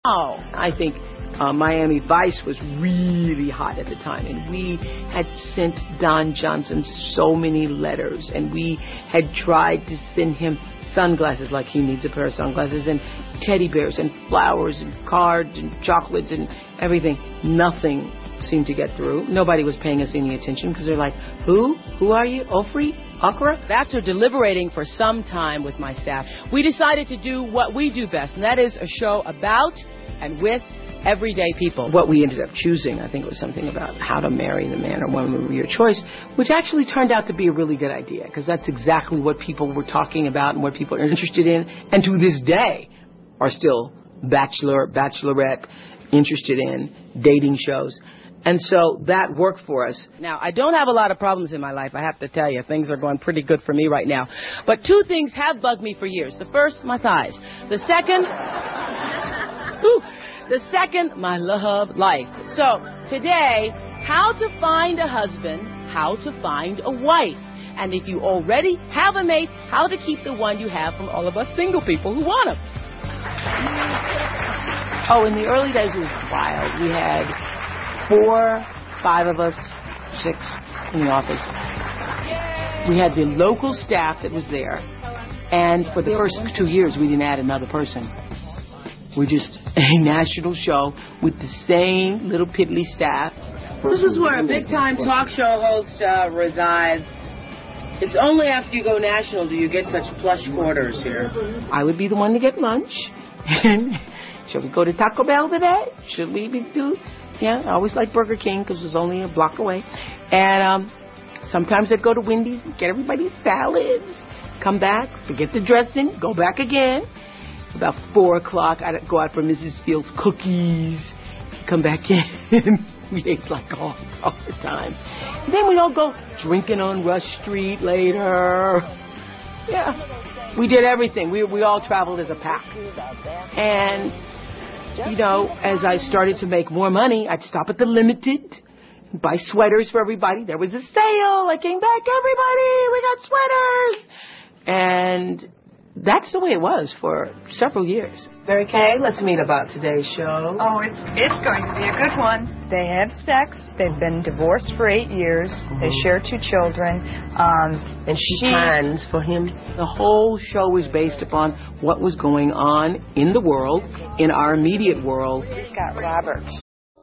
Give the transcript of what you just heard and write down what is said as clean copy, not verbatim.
Oh, I think Miami Vice was really hot at the time, and we had sent Don Johnson so many letters, and we had tried to send him sunglasses, like he needs a pair of sunglasses, and teddy bears and flowers and cards and chocolates and everything. Nothing seemed to get through. Nobody was paying us any attention because they're like, who? Who are you? Ofri? Okra? After deliberating for some time with my staff, we decided to do what we do best, and that is a show about and with everyday people. What we ended up choosing, I think, was something about how to marry the man or woman of your choice, which actually turned out to be a really good idea, because that's exactly what people were talking about and what people are interested in, and to this day are still bachelor, bachelorette interested in dating shows. And so that worked for us. Now, I don't have a lot of problems in my life, I have to tell you. Things are going pretty good for me right now. But two things have bugged me for years. The first, my thighs. The second, my love life. So, today, how to find a husband, how to find a wife. And if you already have a mate, how to keep the one you have from all of us single people who want him. Oh, in the early days, it was wild. We had 4, 5 of us, 6 in the office. We had the local staff that was there, and for the first 2 years, we didn't add another person. We're just a national show with the same little piddly staff. This is where a big-time talk show host resides. It's only after you go national do you get such plush quarters here. I would be the one to get lunch. And shall we go to Taco Bell today? Should we do? Yeah, I always like Burger King because it's only a block away. And sometimes I'd go to Wendy's and get everybody salads. Come back, forget the dressing, go back again. About 4 o'clock, I'd go out for Mrs. Fields' cookies, come back in. We ate like all the time. And then we'd all go drinking on Rush Street later. Yeah, we did everything. We all traveled as a pack. And, you know, as I started to make more money, I'd stop at the Limited, buy sweaters for everybody. There was a sale. I came back, everybody, we got sweaters. And that's the way it was for several years. Mary Kay, let's meet about today's show. Oh, it's going to be a good one. They have sex. They've been divorced for 8 years. They share 2 children. And she plans for him. The whole show was based upon what was going on in the world, in our immediate world. We've got Robert.